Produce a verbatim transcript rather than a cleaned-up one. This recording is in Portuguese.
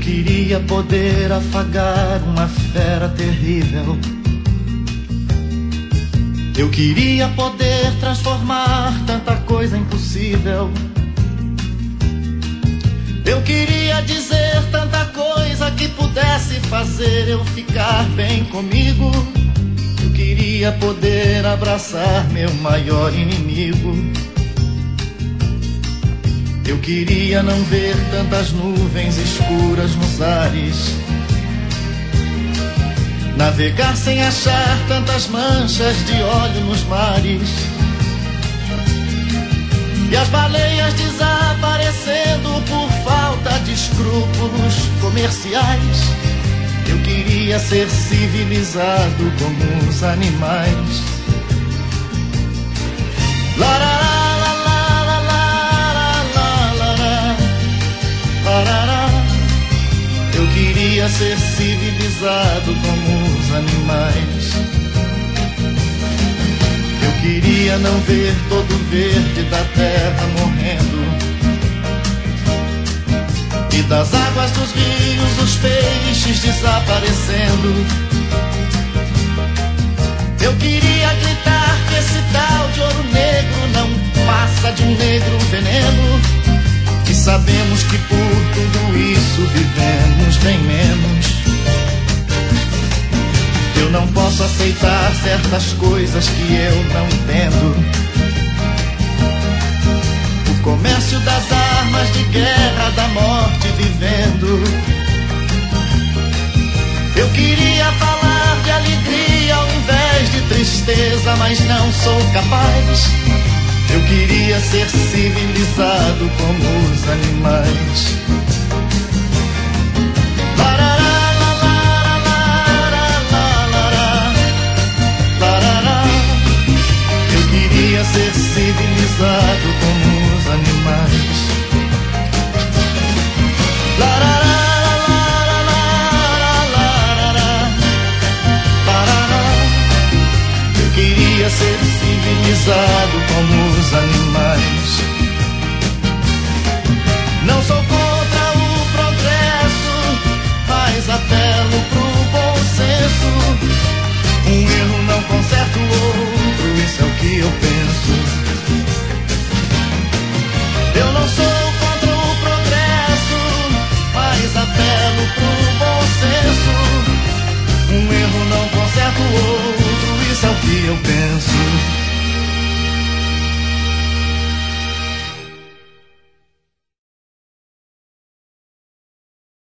queria poder afagar uma fera terrível. Eu queria poder transformar tanta coisa impossível. Eu queria dizer tanta coisa que pudesse fazer eu ficar bem comigo. Eu queria poder abraçar meu maior inimigo. Eu queria não ver tantas nuvens escuras nos ares, navegar sem achar tantas manchas de óleo nos mares, e as baleias desaparecendo por falta de escrúpulos comerciais. Eu queria ser civilizado como os animais. Larará, eu queria ser civilizado como os animais. Eu queria não ver todo o verde da terra morrendo, e das águas dos rios os peixes desaparecendo. Eu queria gritar que esse tal de ouro negro não passa de um negro veneno, que sabemos que por tudo isso vivemos bem menos. Eu não posso aceitar certas coisas que eu não entendo. O comércio das armas de guerra, da morte vivendo. Eu queria falar de alegria ao invés de tristeza, mas não sou capaz. Eu queria ser civilizado como os animais. Larará, larará, larará, larará. Eu queria ser civilizado como os animais. Larará, larará, larará, larará. Eu queria ser civilizado como os animais. Não sou contra o progresso, mas apelo pro bom senso. Um erro não conserta o outro, isso é o que eu penso.